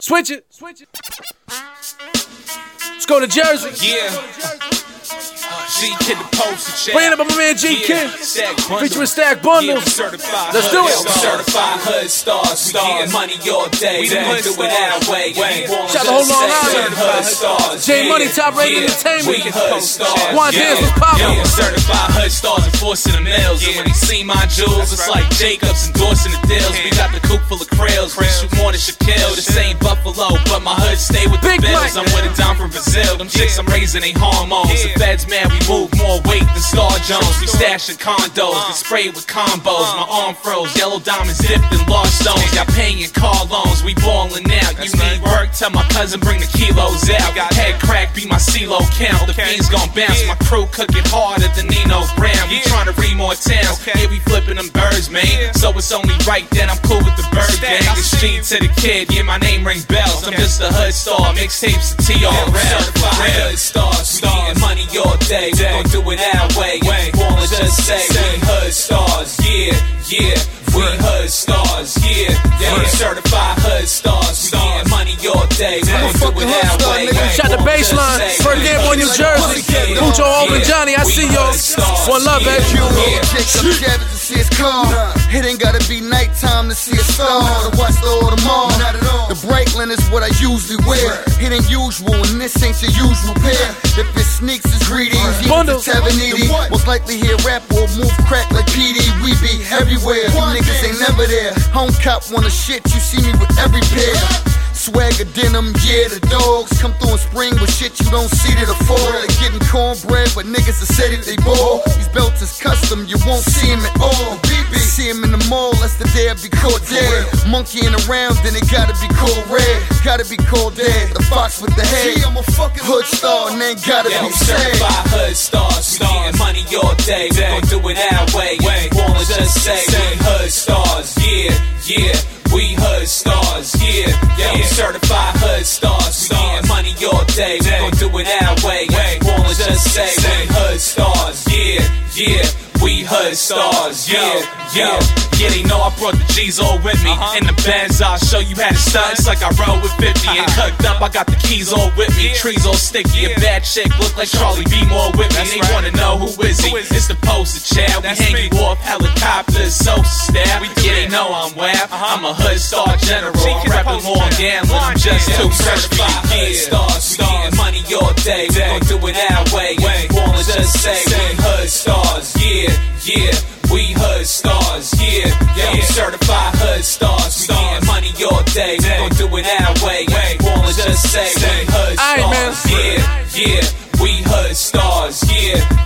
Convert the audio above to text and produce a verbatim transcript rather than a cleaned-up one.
Switch it. Switch it. Let's go to Jersey. Yeah. G Kid the poster check. Bring it up on my man G Kid. Featuring Stack Bundles. Yeah, let's do it. Certified hood stars. Stars. Money all day. We do it our way. Shout out to Hold On Island. Hood stars. J Money, Top Rated Entertainment. We hood stars. One dance was popping. Yeah. Certified hood stars enforcing the mails. And when they see my jewels, it's like Jacobs endorsing the deals. We got the coop full of krills. We shoot more than Shaquille. This ain't Buffalo, but my hood stay with the bills. I'm with it down from Brazil. Them chicks I'm raising ain't hormones. The feds, man, we move more weight than Star Jones. We stashing condos, get sprayed with combos. My arm froze, yellow diamonds dipped in large stones. Got paying car loans, we ballin' out. You need work, tell my cousin bring the kilos out. Head crack, be my CeeLo count. The fiends gon' bounce, my crew cook it harder than Nino Brown. We tryna read more towns, yeah, we flipping them birds, man. So it's only right that I'm cool with the bird gang. The street to the kid, yeah, my name ring bells. I'm just a hood star, mixtapes to T R L. Certified hood stars, stars, money all day. We gon' do it our way. Ballin' just say we hood stars, yeah, yeah. We hood stars, yeah, yeah. We certified hood stars. We getting money all day. We gon' do it our way. Shout the baseline. First game on New Jersey. Mucho Hope and Johnny, I see y'all. One love, baby. It ain't gotta be nighttime to see a star, to watch the all tomorrow. The Breitling is what I usually wear. It ain't usual, and this ain't your usual pair. If it sneaks, it's greedy. It's Tavaniti. Most likely hear rap or move crack like P D. We be everywhere. You niggas ain't never there. Home cop wanna shit, you see me with every pair. Swagger denim, yeah, the dogs come through in spring with shit you don't see to the fall. They're getting cornbread, but niggas are said it, they ball. These belts is custom, you won't see them at all. See him in the mall, that's the day I be caught dead. Monkeying around, then it gotta be called red. Gotta be called dead, the fox with the head. I'm a fucking hood star, and ain't gotta yeah, be sad. Certified hood stars, we getting money all day. We gon' do it our way. Ballin' just say we hood stars, yeah, yeah. We hood stars, yeah, yeah. We certified hood stars. We getting money all day. We gon' do it our way. Ballin' just say we hood stars, yeah, yeah. We hood stars, yeah, yeah. Yeah, they know I brought the G's all with me. In the Benz, I'll show you how to stunt. It's like I roll with fifty and cooked up. I got the keys all with me. Trees all sticky. A bad chick look like Charlie B. More with me. They wanna know who is he? It's the poster child. We hang you off helicopters, so style. Yeah, they know I'm W A P. I'm a hood star general. I'm rapping more gambling. I'm just too certified hood stars. We getting money all day. We gon' do it our way. Ballin' just say we hood stars, yeah. Yeah, we hood stars, yeah, yeah. We certified hood stars. We getting money all day. We gon' do it our way. Ballin' just say we hood stars, yeah, yeah. We hood stars, yeah.